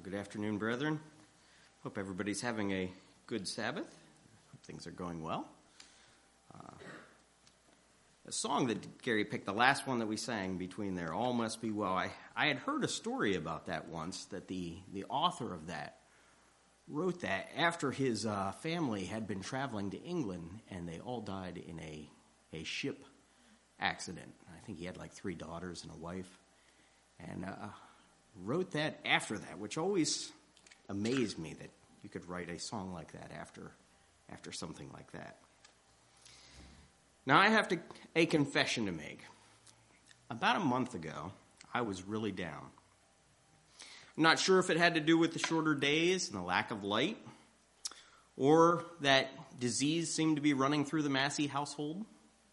Good afternoon, brethren. Hope everybody's having a good Sabbath. Hope things are going well. The song that Gary picked, the last one that we sang between there, All Must Be Well, I had heard a story about that once, that the author of that wrote that after his family had been traveling to England and they all died in a ship accident. I think he had like 3 daughters and a wife. And wrote that after that, which always amazed me that you could write a song like that after something like that. Now I have a confession to make. About a month ago, I was really down. I'm not sure if it had to do with the shorter days and the lack of light, or that disease seemed to be running through the Massey household,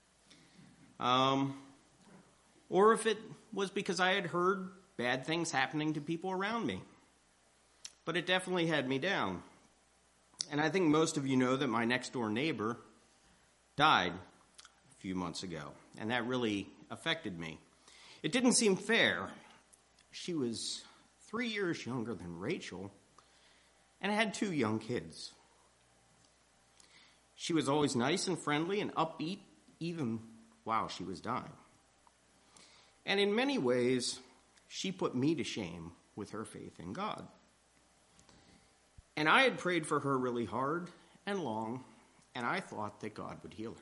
or if it was because I had heard bad things happening to people around me. But it definitely had me down. And I think most of you know that my next door neighbor died a few months ago, and that really affected me. It didn't seem fair. She was 3 years younger than Rachel and had 2 young kids. She was always nice and friendly and upbeat even while she was dying. And in many ways, she put me to shame with her faith in God. And I had prayed for her really hard and long, and I thought that God would heal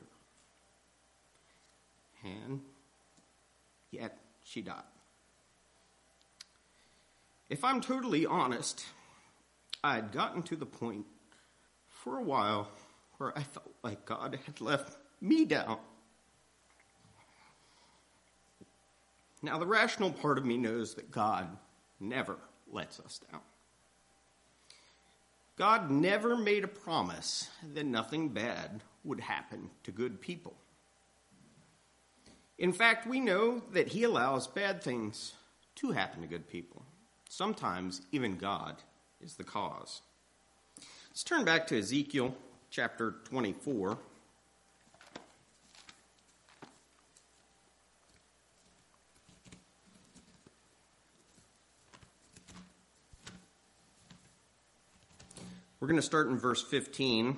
her. And yet, she died. If I'm totally honest, I had gotten to the point for a while where I felt like God had left me down. Now, the rational part of me knows that God never lets us down. God never made a promise that nothing bad would happen to good people. In fact, we know that he allows bad things to happen to good people. Sometimes even God is the cause. Let's turn back to Ezekiel chapter 24. We're going to start in verse 15.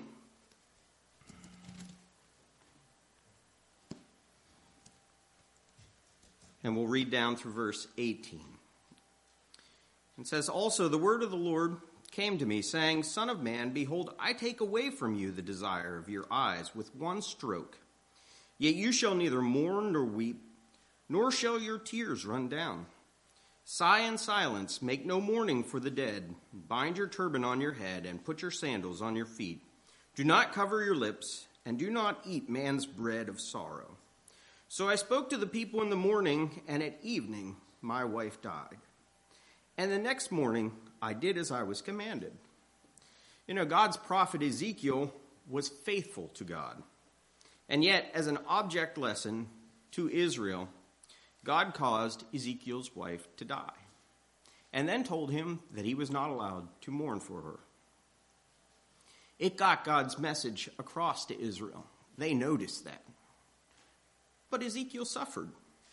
And we'll read down through verse 18. It says, Also the word of the Lord came to me, saying, Son of man, behold, I take away from you the desire of your eyes with one stroke. Yet you shall neither mourn nor weep, nor shall your tears run down. Sigh in silence, make no mourning for the dead. Bind your turban on your head and put your sandals on your feet. Do not cover your lips, and do not eat man's bread of sorrow. So I spoke to the people in the morning, and at evening my wife died. And the next morning I did as I was commanded. You know, God's prophet Ezekiel was faithful to God. And yet, as an object lesson to Israel, God caused Ezekiel's wife to die, and then told him that he was not allowed to mourn for her. It got God's message across to Israel. They noticed that. But Ezekiel suffered.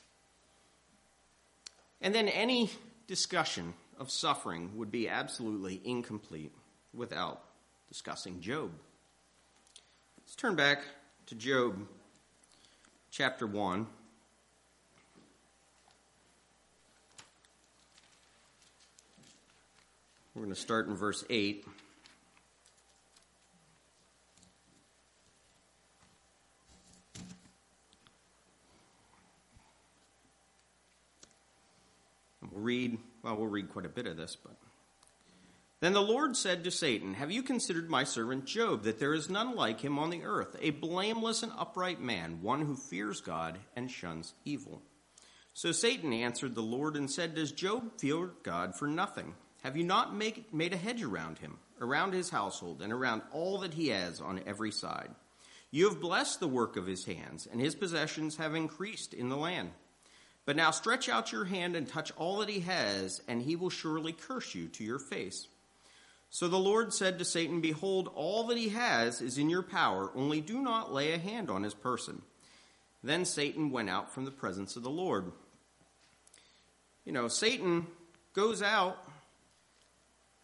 And then any discussion of suffering would be absolutely incomplete without discussing Job. Let's turn back to Job chapter 1. We're going to start in verse 8. And we'll read quite a bit of this, but Then the Lord said to Satan, Have you considered my servant Job, that there is none like him on the earth, a blameless and upright man, one who fears God and shuns evil? So Satan answered the Lord and said, Does Job fear God for nothing? Have you not made a hedge around him, around his household, and around all that he has on every side? You have blessed the work of his hands, and his possessions have increased in the land. But now stretch out your hand and touch all that he has, and he will surely curse you to your face. So the Lord said to Satan, Behold, all that he has is in your power, only do not lay a hand on his person. Then Satan went out from the presence of the Lord. You know, Satan goes out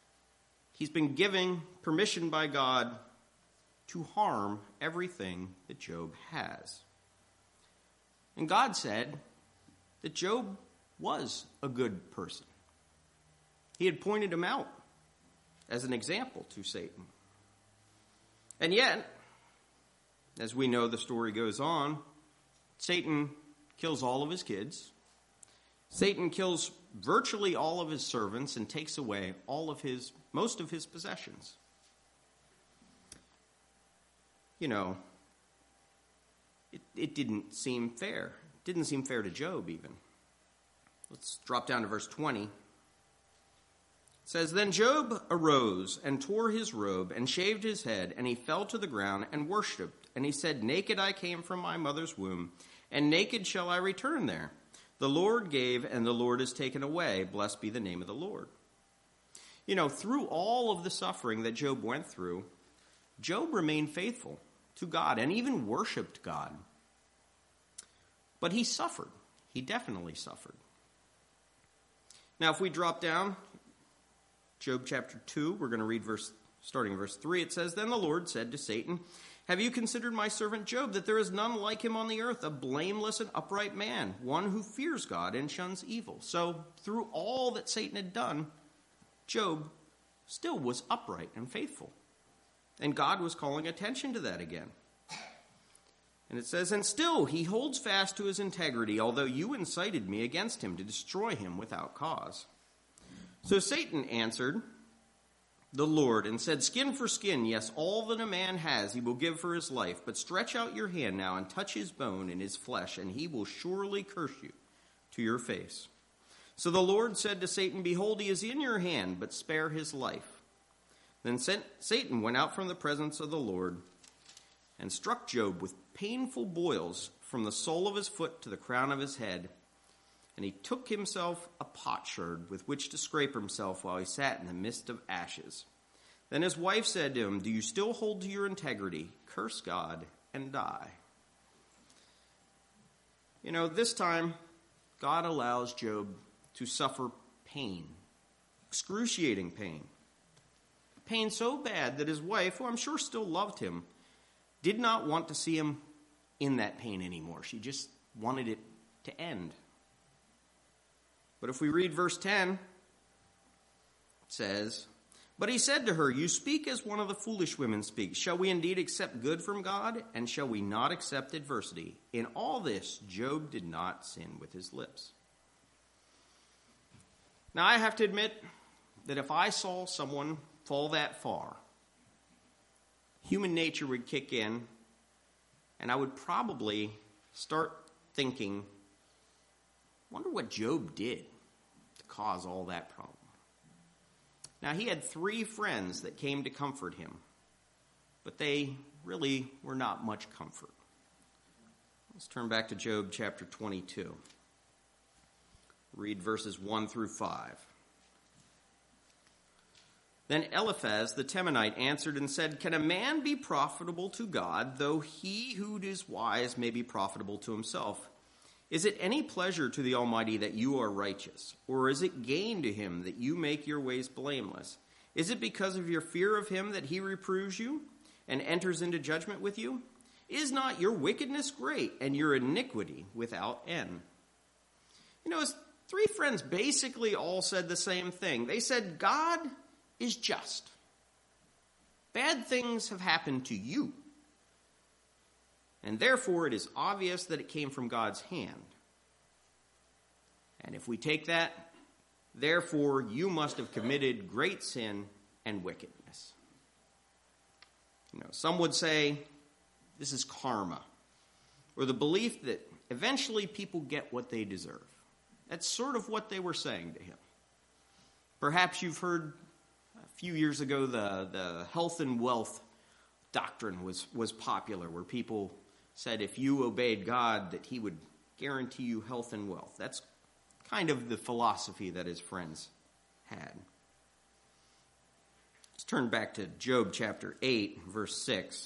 he's been given permission by God to harm everything that Job has. And God said that Job was a good person. He had pointed him out as an example to Satan. And yet, as we know the story goes on, Satan kills all of his kids. Satan kills virtually all of his servants and takes away most of his possessions. You know, it didn't seem fair. It didn't seem fair to Job even. Let's drop down to verse 20. It says, Then Job arose and tore his robe and shaved his head, and he fell to the ground and worshipped. And he said, Naked I came from my mother's womb, and naked shall I return there. The Lord gave, and the Lord has taken away. Blessed be the name of the Lord. You know, through all of the suffering that Job went through, Job remained faithful to God and even worshiped God. But he suffered. He definitely suffered. Now, if we drop down, Job chapter 2, we're going to read starting verse 3. It says, Then the Lord said to Satan, Have you considered my servant Job, that there is none like him on the earth, a blameless and upright man, one who fears God and shuns evil? So, through all that Satan had done, Job still was upright and faithful. And God was calling attention to that again. And it says, And still he holds fast to his integrity, although you incited me against him to destroy him without cause. So Satan answered the Lord and said, Skin for skin, yes, all that a man has he will give for his life. But stretch out your hand now and touch his bone and his flesh, and he will surely curse you to your face. So the Lord said to Satan, Behold, he is in your hand, but spare his life. Then Satan went out from the presence of the Lord and struck Job with painful boils from the sole of his foot to the crown of his head. And he took himself a potsherd with which to scrape himself while he sat in the midst of ashes. Then his wife said to him, Do you still hold to your integrity? Curse God and die. You know, this time, God allows Job to suffer pain, excruciating pain. Pain so bad that his wife, who I'm sure still loved him, did not want to see him in that pain anymore. She just wanted it to end. But if we read verse 10, it says, But he said to her, You speak as one of the foolish women speaks. Shall we indeed accept good from God, and shall we not accept adversity? In all this, Job did not sin with his lips. Now, I have to admit that if I saw someone fall that far, human nature would kick in, and I would probably start thinking, wonder what Job did to cause all that problem. Now, he had 3 friends that came to comfort him, but they really were not much comfort. Let's turn back to Job chapter 22. Read verses 1 through 5. Then Eliphaz the Temanite answered and said, Can a man be profitable to God, though he who is wise may be profitable to himself? Is it any pleasure to the Almighty that you are righteous? Or is it gain to him that you make your ways blameless? Is it because of your fear of him that he reproves you and enters into judgment with you? Is not your wickedness great and your iniquity without end? You know, his 3 friends basically all said the same thing. They said, God is just. Bad things have happened to you. And therefore, it is obvious that it came from God's hand. And if we take that, therefore, you must have committed great sin and wickedness. You know, some would say this is karma, or the belief that eventually people get what they deserve. That's sort of what they were saying to him. Perhaps you've heard a few years ago the health and wealth doctrine was popular, where people said if you obeyed God that he would guarantee you health and wealth. That's kind of the philosophy that his friends had. Let's turn back to Job chapter 8, verse 6.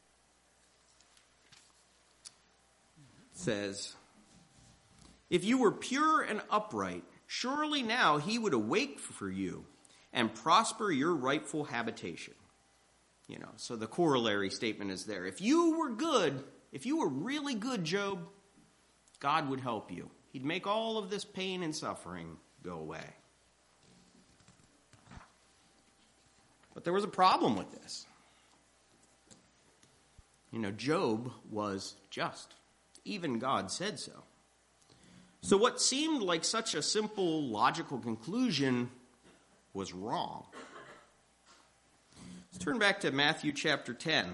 It says, If you were pure and upright, surely now he would awake for you, and prosper your rightful habitation. So the corollary statement is there. If you were good, if you were really good, Job, God would help you. He'd make all of this pain and suffering go away. But there was a problem with this. Job was just. Even God said so. So what seemed like such a simple, logical conclusion was wrong. Let's turn back to Matthew chapter 10.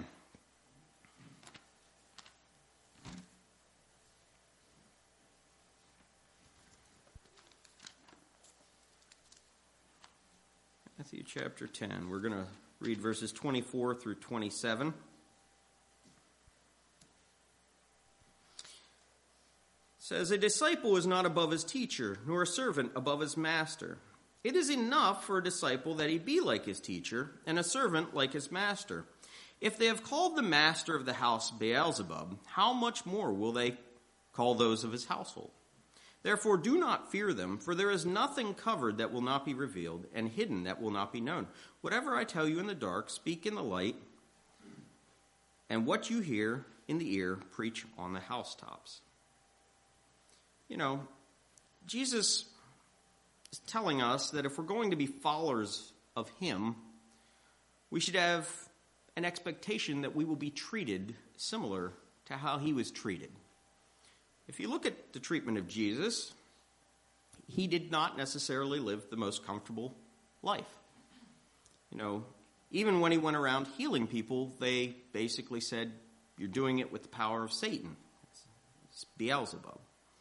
Matthew chapter 10. We're going to read verses 24 through 27. It says, "A disciple is not above his teacher, nor a servant above his master. It is enough for a disciple that he be like his teacher, and a servant like his master. If they have called the master of the house Beelzebub, how much more will they call those of his household? Therefore do not fear them, for there is nothing covered that will not be revealed, and hidden that will not be known. Whatever I tell you in the dark, speak in the light, and what you hear in the ear, preach on the housetops." Jesus is telling us that if we're going to be followers of him, we should have an expectation that we will be treated similar to how he was treated. If you look at the treatment of Jesus, he did not necessarily live the most comfortable life. Even when he went around healing people, they basically said, "You're doing it with the power of Satan." It's Beelzebub.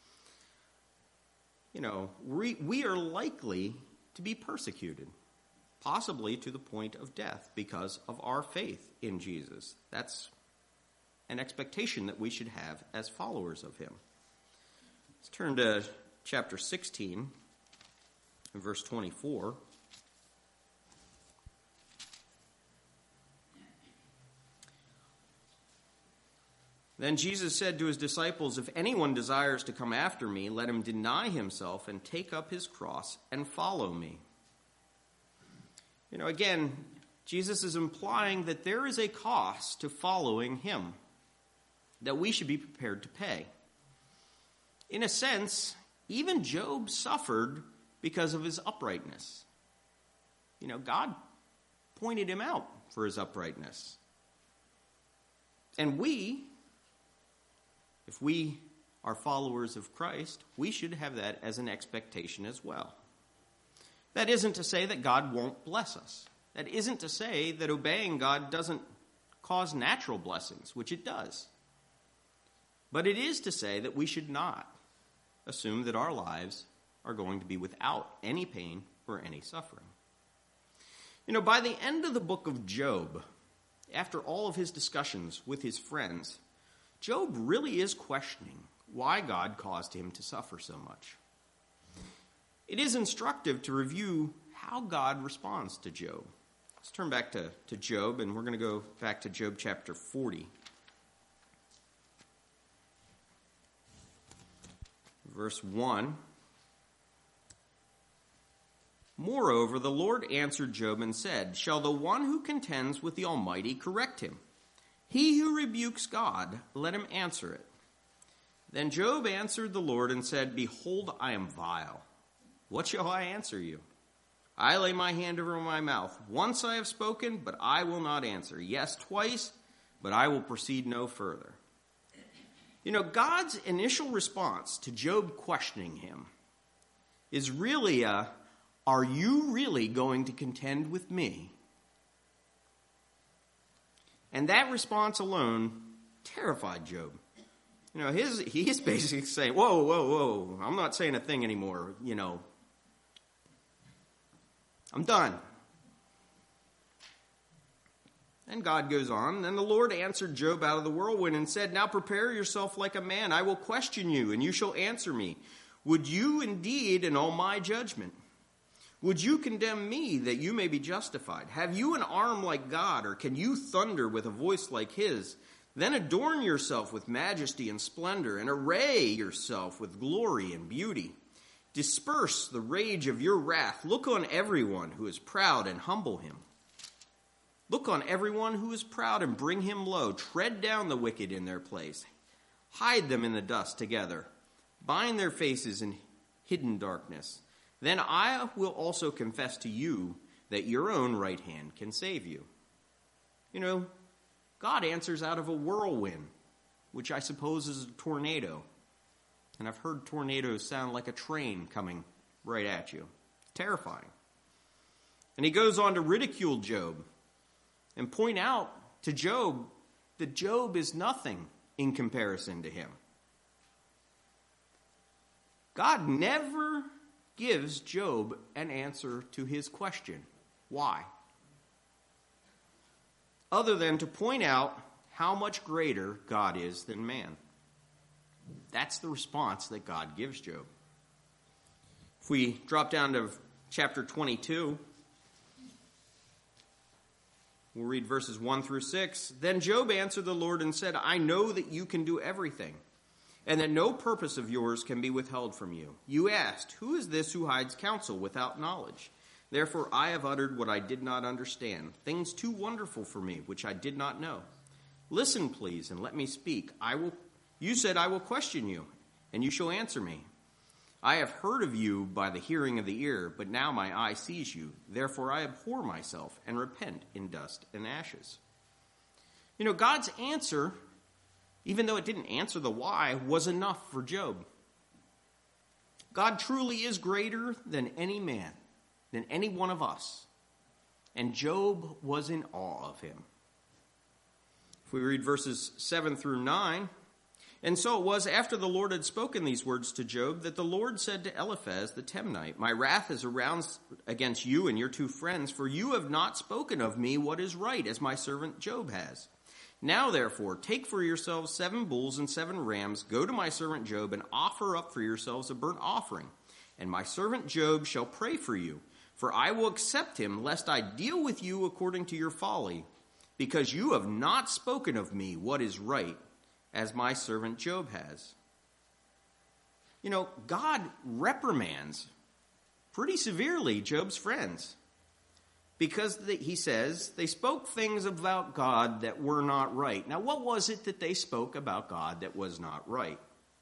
We are likely to be persecuted, possibly to the point of death because of our faith in Jesus. That's an expectation that we should have as followers of him. Let's turn to chapter 16, verse 24. Then Jesus said to his disciples, "If anyone desires to come after me, let him deny himself and take up his cross and follow me." Again, Jesus is implying that there is a cost to following him that we should be prepared to pay. In a sense, even Job suffered because of his uprightness. God pointed him out for his uprightness. And if we are followers of Christ, we should have that as an expectation as well. That isn't to say that God won't bless us. That isn't to say that obeying God doesn't cause natural blessings, which it does. But it is to say that we should not assume that our lives are going to be without any pain or any suffering. By the end of the book of Job, after all of his discussions with his friends, Job really is questioning why God caused him to suffer so much. It is instructive to review how God responds to Job. Let's turn back to Job, and we're going to go back to Job chapter 40. Verse 1. "Moreover, the Lord answered Job and said, 'Shall the one who contends with the Almighty correct him? He who rebukes God, let him answer it.' Then Job answered the Lord and said, 'Behold, I am vile. What shall I answer you? I lay my hand over my mouth. Once I have spoken, but I will not answer. Yes, twice, but I will proceed no further.'" God's initial response to Job questioning him is really "Are you really going to contend with me?" And that response alone terrified Job. He's basically saying, whoa, I'm not saying a thing anymore, I'm done. And God goes on, "Then the Lord answered Job out of the whirlwind and said, 'Now prepare yourself like a man. I will question you, and you shall answer me. Would you indeed annul my judgment? Would you condemn me that you may be justified? Have you an arm like God, or can you thunder with a voice like his? Then adorn yourself with majesty and splendor, and array yourself with glory and beauty. Disperse the rage of your wrath. Look on everyone who is proud and humble him. Look on everyone who is proud and bring him low. Tread down the wicked in their place. Hide them in the dust together. Bind their faces in hidden darkness. Then I will also confess to you that your own right hand can save you. You know, God answers out of a whirlwind, which I suppose is a tornado. And I've heard tornadoes sound like a train coming right at you. It's terrifying. And he goes on to ridicule Job and point out to Job that Job is nothing in comparison to him. God never gives Job an answer to his question. Why? Other than to point out how much greater God is than man. That's the response that God gives Job. If we drop down to chapter 22, we'll read verses 1 through 6. Then Job answered the Lord and said, I know that you can do everything, and that no purpose of yours can be withheld from you. You asked, who is this who hides counsel without knowledge? Therefore I have uttered what I did not understand, things too wonderful for me, which I did not know. Listen, please, and let me speak. You said, I will question you, and you shall answer me. I have heard of you by the hearing of the ear, but now my eye sees you. Therefore I abhor myself and repent in dust and ashes. You know, God's answer, even though it didn't answer the why, was enough for Job. God truly is greater than any man, than any one of us. And Job was in awe of him. If we read verses 7 through 9, and so it was after the Lord had spoken these words to Job that the Lord said to Eliphaz the Temanite, my wrath is aroused against you and your two friends, for you have not spoken of me what is right, as my servant Job has. Now, therefore, take for yourselves 7 bulls and 7 rams, go to my servant Job, and offer up for yourselves a burnt offering. And my servant Job shall pray for you, for I will accept him, lest I deal with you according to your folly, because you have not spoken of me what is right, as my servant Job has. You know, God reprimands pretty severely Job's friends because he says they spoke things about God that were not right. Now, what was it that they spoke about God that was not right?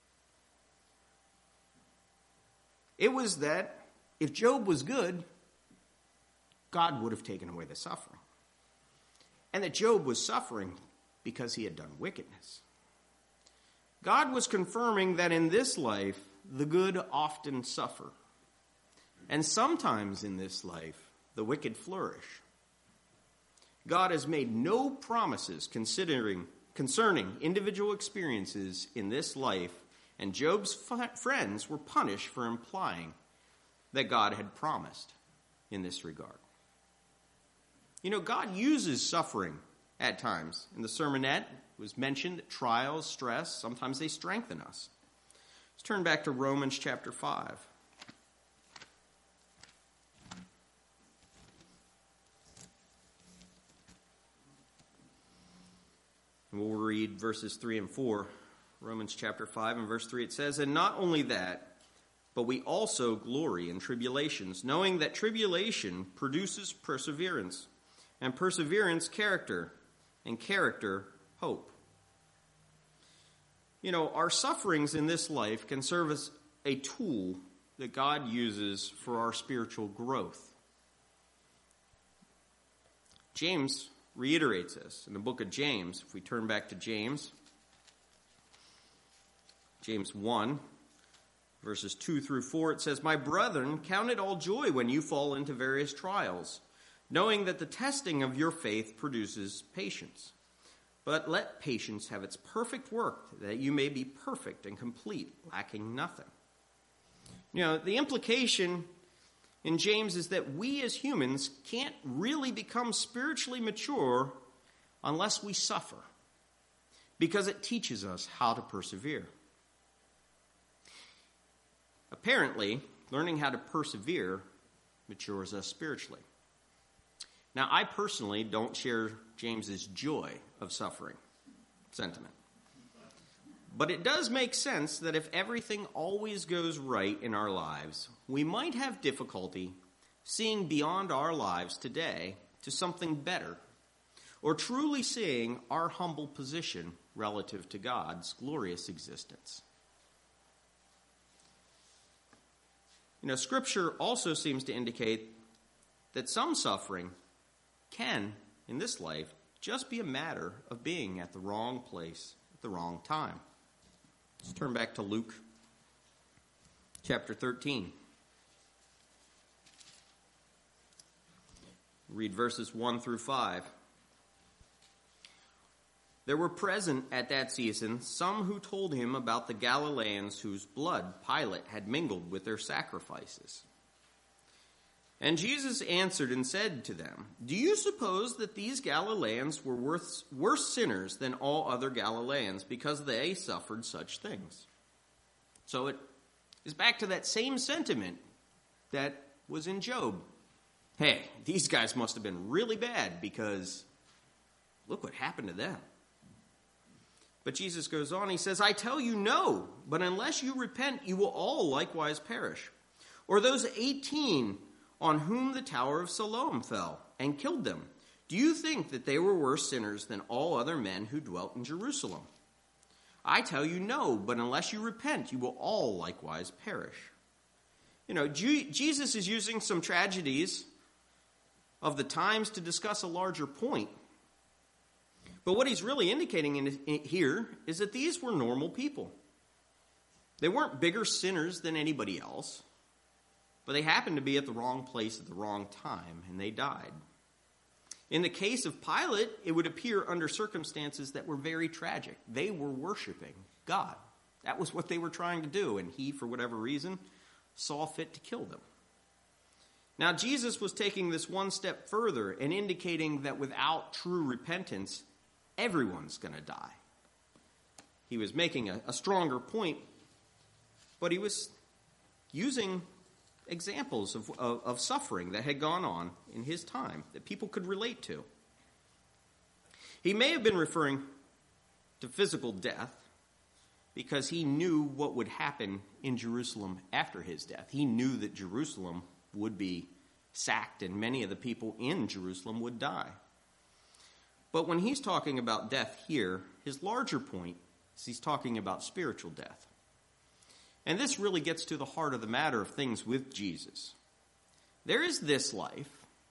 It was that if Job was good, God would have taken away the suffering. And that Job was suffering because he had done wickedness. God was confirming that in this life, the good often suffer. And sometimes in this life, the wicked flourish. God has made no promises concerning individual experiences in this life, and Job's friends were punished for implying that God had promised in this regard. You know, God uses suffering at times. In the sermonette, it was mentioned that trials, stress, sometimes they strengthen us. Let's turn back to Romans chapter 5. And we'll read verses 3 and 4. Romans chapter 5 and verse 3, it says, and not only that, but we also glory in tribulations, knowing that tribulation produces perseverance, and perseverance character, and character hope. You know, our sufferings in this life can serve as a tool that God uses for our spiritual growth. James reiterates this in the book of James. If we turn back to James 1, verses 2 through 4, it says, my brethren, count it all joy when you fall into various trials, knowing that the testing of your faith produces patience. But let patience have its perfect work, that you may be perfect and complete, lacking nothing. You know, the implication in James is that we as humans can't really become spiritually mature unless we suffer, because it teaches us how to persevere. Apparently, learning how to persevere matures us spiritually. Now, I personally don't share James's joy of suffering sentiment. But it does make sense that if everything always goes right in our lives, we might have difficulty seeing beyond our lives today to something better, or truly seeing our humble position relative to God's glorious existence. Scripture also seems to indicate that some suffering can, in this life, just be a matter of being at the wrong place at the wrong time. Let's turn back to Luke chapter 13. Read verses 1 through 5. There were present at that season some who told him about the Galileans whose blood Pilate had mingled with their sacrifices. And Jesus answered and said to them, "Do you suppose that these Galileans were worse sinners than all other Galileans because they suffered such things?" So it is back to that same sentiment that was in Job. Hey, these guys must have been really bad because look what happened to them. But Jesus goes on, he says, "I tell you no, but unless you repent, you will all likewise perish. Or those 18 on whom the Tower of Siloam fell and killed them, do you think that they were worse sinners than all other men who dwelt in Jerusalem? I tell you no, but unless you repent, you will all likewise perish." Jesus is using some tragedies of the times to discuss a larger point. But what he's really indicating here is that these were normal people. They weren't bigger sinners than anybody else, but they happened to be at the wrong place at the wrong time, and they died. In the case of Pilate, it would appear under circumstances that were very tragic. They were worshiping God. That was what they were trying to do, and he, for whatever reason, saw fit to kill them. Now, Jesus was taking this one step further and indicating that without true repentance, everyone's going to die. He was making a stronger point, but he was using examples of suffering that had gone on in his time that people could relate to. He may have been referring to physical death because he knew what would happen in Jerusalem after his death. He knew that Jerusalem would be sacked and many of the people in Jerusalem would die. But when he's talking about death here, his larger point is he's talking about spiritual death. And this really gets to the heart of the matter of things with Jesus. There is this life,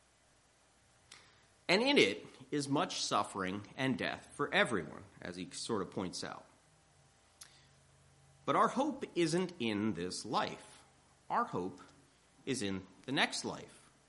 and in it is much suffering and death for everyone, as he sort of points out. But our hope isn't in this life. Our hope is in the next life.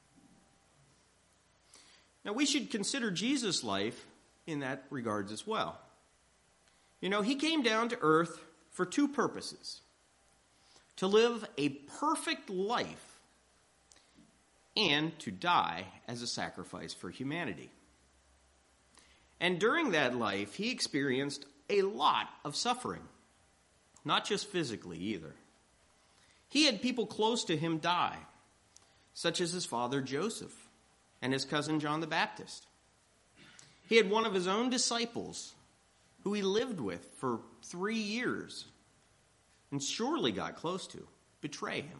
Now, we should consider Jesus' life in that regards as well. He came down to earth for two purposes: to live a perfect life and to die as a sacrifice for humanity. And during that life, he experienced a lot of suffering, not just physically either. He had people close to him die, such as his father Joseph and his cousin John the Baptist. He had one of his own disciples who he lived with for 3 years and surely got close to betray him.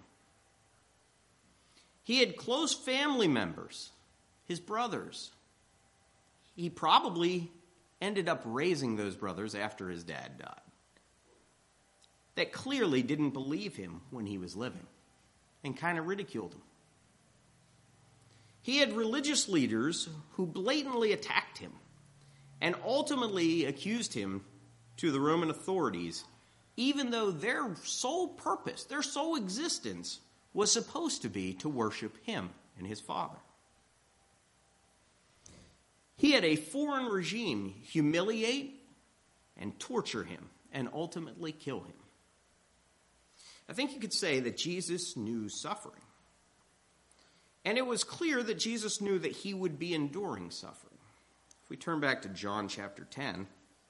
He had close family members, his brothers. He probably ended up raising those brothers after his dad died, that clearly didn't believe him when he was living and kind of ridiculed him. He had religious leaders who blatantly attacked him and ultimately accused him to the Roman authorities, even though their sole purpose, their sole existence, was supposed to be to worship him and his father. He had a foreign regime humiliate and torture him and ultimately kill him. I think you could say that Jesus knew suffering. And it was clear that Jesus knew that he would be enduring suffering. If we turn back to John chapter 10,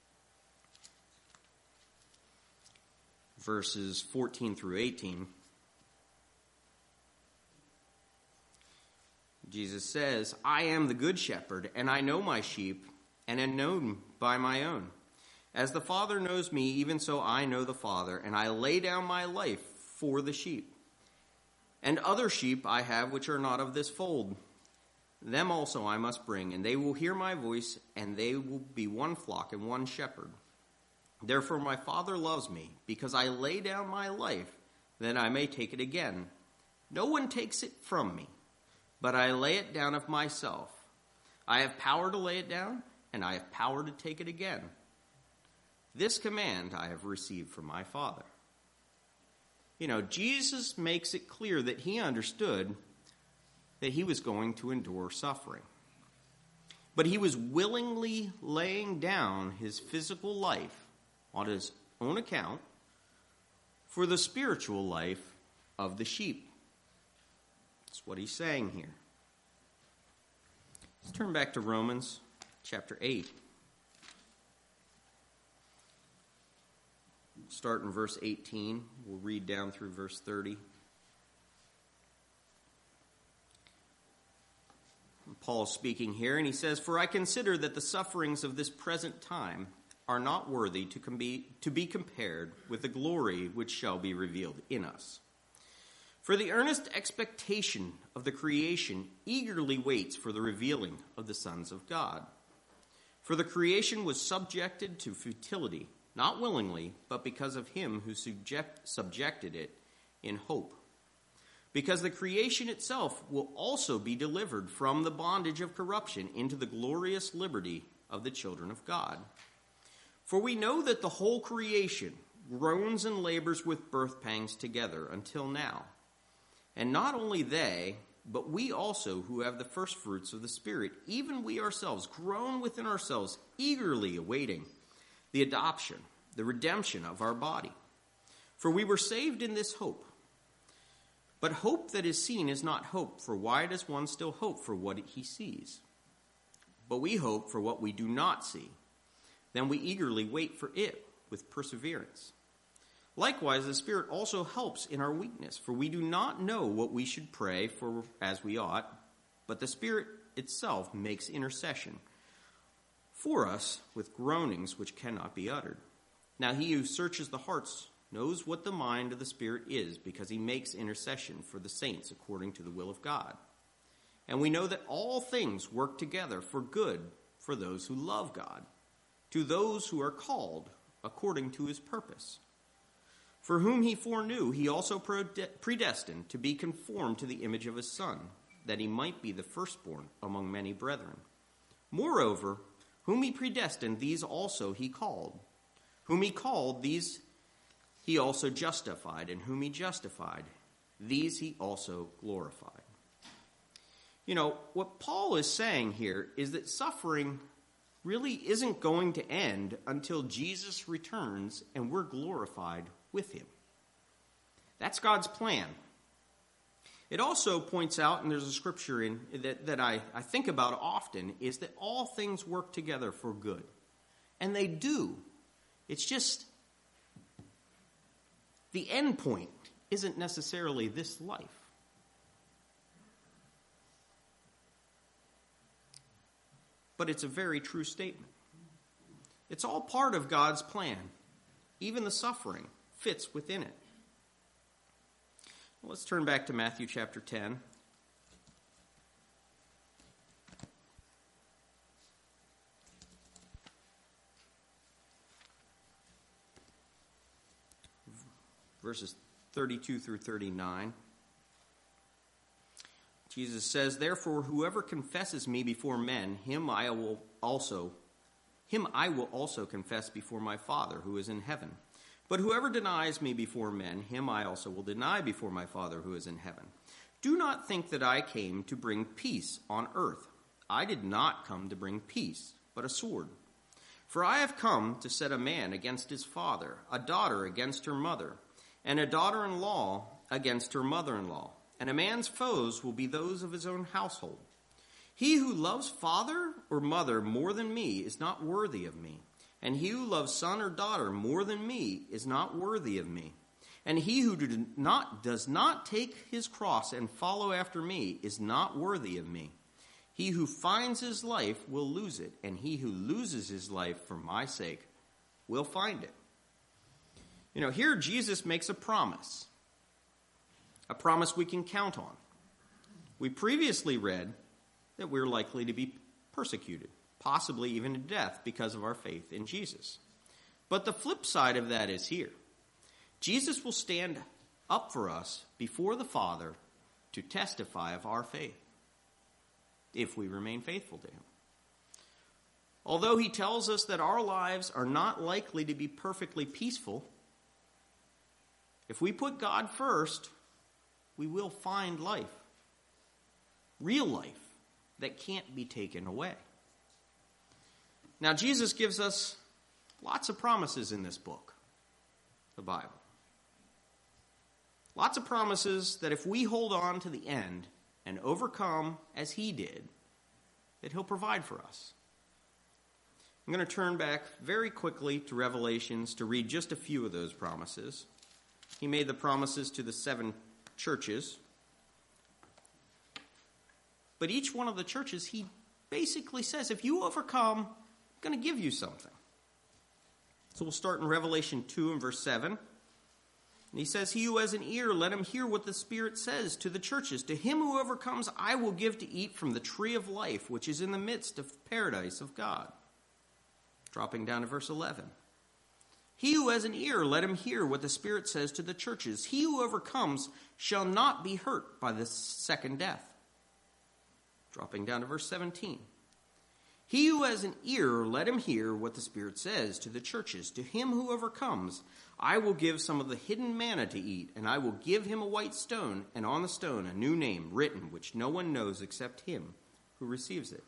verses 14 through 18, Jesus says, "I am the good shepherd, and I know my sheep, and am known by my own. As the Father knows me, even so I know the Father, and I lay down my life for the sheep. And other sheep I have which are not of this fold. Them also I must bring, and they will hear my voice, and they will be one flock and one shepherd. Therefore my Father loves me, because I lay down my life, that I may take it again. No one takes it from me, but I lay it down of myself. I have power to lay it down, and I have power to take it again. This command I have received from my Father. You know, Jesus makes it clear that he understood that he was going to endure suffering. But he was willingly laying down his physical life on his own account for the spiritual life of the sheep. That's what he's saying here. Let's turn back to Romans chapter 8. Start in verse 18. We'll read down through verse 30. Paul's speaking here, and he says, "For I consider that the sufferings of this present time are not worthy to be compared with the glory which shall be revealed in us. For the earnest expectation of the creation eagerly waits for the revealing of the sons of God. For the creation was subjected to futility, not willingly, but because of him who subjected it in hope. Because the creation itself will also be delivered from the bondage of corruption into the glorious liberty of the children of God. For we know that the whole creation groans and labors with birth pangs together until now. And not only they, but we also who have the first fruits of the Spirit, even we ourselves, groan within ourselves, eagerly awaiting the adoption, the redemption of our body. For we were saved in this hope. But hope that is seen is not hope, for why does one still hope for what he sees? But we hope for what we do not see. Then we eagerly wait for it with perseverance. Likewise, the Spirit also helps in our weakness, for we do not know what we should pray for as we ought, but the Spirit itself makes intercession for us with groanings which cannot be uttered. Now he who searches the hearts knows what the mind of the Spirit is, because he makes intercession for the saints according to the will of God. And we know that all things work together for good for those who love God, to those who are called according to his purpose. For whom he foreknew, he also predestined to be conformed to the image of his Son, that he might be the firstborn among many brethren. Moreover, whom he predestined, these also he called. Whom he called, these he also justified, and whom he justified, these he also glorified." You know, what Paul is saying here is that suffering really isn't going to end until Jesus returns and we're glorified with him. That's God's plan. It also points out, and there's a scripture in that I think about often, is that all things work together for good. And they do. It's just the end point isn't necessarily this life. But it's a very true statement. It's all part of God's plan. Even the suffering fits within it. Well, let's turn back to Matthew chapter 10. Verses 32 through 39. Jesus says, "Therefore, whoever confesses me before men, him I will also confess before my Father who is in heaven. But whoever denies me before men, him I also will deny before my Father who is in heaven. Do not think that I came to bring peace on earth. I did not come to bring peace, but a sword. For I have come to set a man against his father, a daughter against her mother, and a daughter-in-law against her mother-in-law. And a man's foes will be those of his own household. He who loves father or mother more than me is not worthy of me. And he who loves son or daughter more than me is not worthy of me. And he who does not take his cross and follow after me is not worthy of me. He who finds his life will lose it, and he who loses his life for my sake we'll find it. Here Jesus makes a promise we can count on. We previously read that we're likely to be persecuted, possibly even to death, because of our faith in Jesus. But the flip side of that is here. Jesus will stand up for us before the Father to testify of our faith, if we remain faithful to him. Although he tells us that our lives are not likely to be perfectly peaceful, if we put God first, we will find life. Real life that can't be taken away. Now, Jesus gives us lots of promises in this book, the Bible. Lots of promises that if we hold on to the end and overcome as he did, that he'll provide for us. I'm going to turn back very quickly to Revelations to read just a few of those promises. He made the promises to the 7 churches. But each one of the churches, he basically says, if you overcome, I'm going to give you something. So we'll start in Revelation 2 and verse 7. And he says, he who has an ear, let him hear what the Spirit says to the churches. To him who overcomes, I will give to eat from the tree of life, which is in the midst of paradise of God. Dropping down to verse 11. He who has an ear, let him hear what the Spirit says to the churches. He who overcomes shall not be hurt by the second death. Dropping down to verse 17. He who has an ear, let him hear what the Spirit says to the churches. To him who overcomes, I will give some of the hidden manna to eat, and I will give him a white stone, and on the stone a new name written, which no one knows except him who receives it.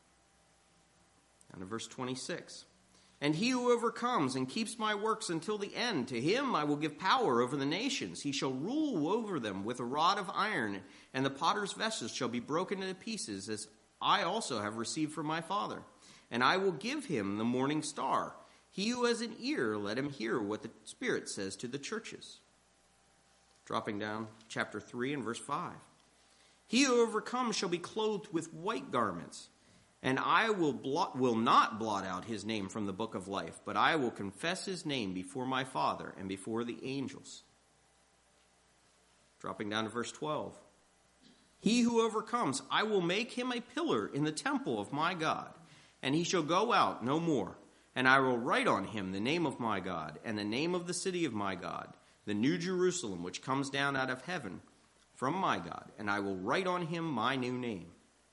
Down to verse 26. And he who overcomes and keeps my works until the end, to him I will give power over the nations. He shall rule over them with a rod of iron, and the potter's vessels shall be broken into pieces, as I also have received from my Father. And I will give him the morning star. He who has an ear, let him hear what the Spirit says to the churches. Dropping down, chapter 3 and verse 5. He who overcomes shall be clothed with white garments, and I will not blot out his name from the book of life, but I will confess his name before my Father and before the angels. Dropping down to verse 12. He who overcomes, I will make him a pillar in the temple of my God, and he shall go out no more. And I will write on him the name of my God, and the name of the city of my God, the new Jerusalem, which comes down out of heaven from my God, and I will write on him my new name.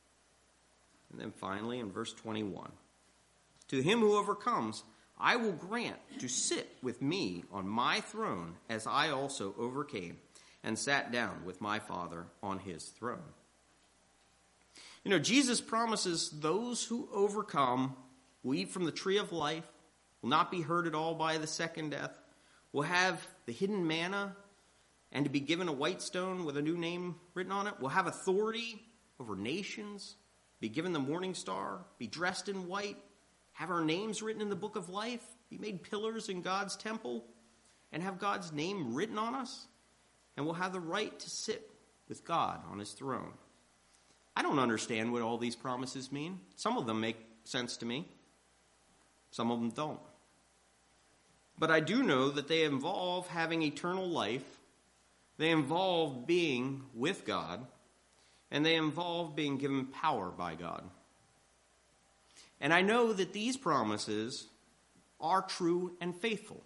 And then finally in verse 21, to him who overcomes, I will grant to sit with me on my throne, as I also overcame and sat down with my Father on his throne. Jesus promises those who overcome will eat from the tree of life, will not be hurt at all by the second death, will have the hidden manna, and to be given a white stone with a new name written on it, will have authority over nations, be given the morning star, be dressed in white, have our names written in the book of life, be made pillars in God's temple, and have God's name written on us, and we'll have the right to sit with God on his throne. I don't understand what all these promises mean. Some of them make sense to me. Some of them don't. But I do know that they involve having eternal life, they involve being with God, and they involve being given power by God. And I know that these promises are true and faithful.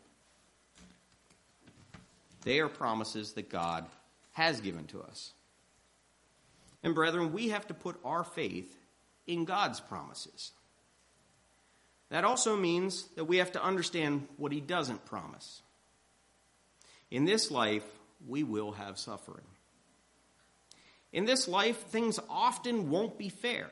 They are promises that God has given to us. And brethren, we have to put our faith in God's promises. That also means that we have to understand what he doesn't promise. In this life, we will have suffering. In this life, things often won't be fair.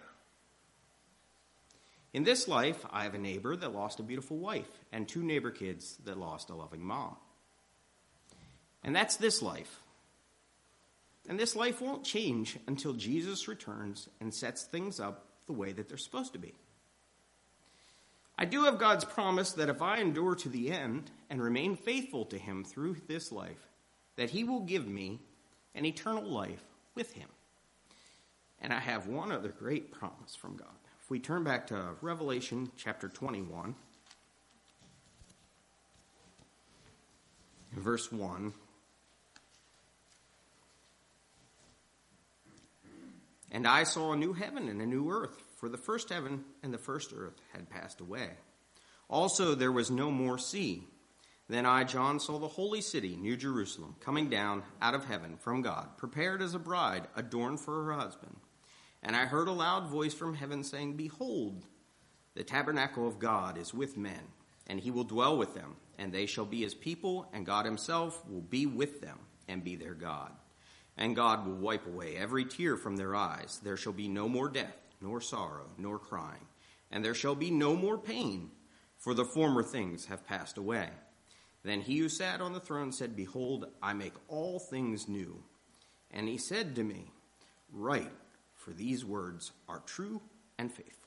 In this life, I have a neighbor that lost a beautiful wife and 2 neighbor kids that lost a loving mom. And that's this life. And this life won't change until Jesus returns and sets things up the way that they're supposed to be. I do have God's promise that if I endure to the end and remain faithful to him through this life, that he will give me an eternal life with him. And I have one other great promise from God. If we turn back to Revelation chapter 21, Verse 1. And I saw a new heaven and a new earth, for the first heaven and the first earth had passed away. Also there was no more sea. Then I, John, saw the holy city, New Jerusalem, coming down out of heaven from God, prepared as a bride, adorned for her husband. And I heard a loud voice from heaven saying, Behold, the tabernacle of God is with men, and he will dwell with them, and they shall be his people, and God himself will be with them and be their God. And God will wipe away every tear from their eyes. There shall be no more death, nor sorrow, nor crying, and there shall be no more pain, for the former things have passed away. Then he who sat on the throne said, Behold, I make all things new. And he said to me, Write, for these words are true and faithful.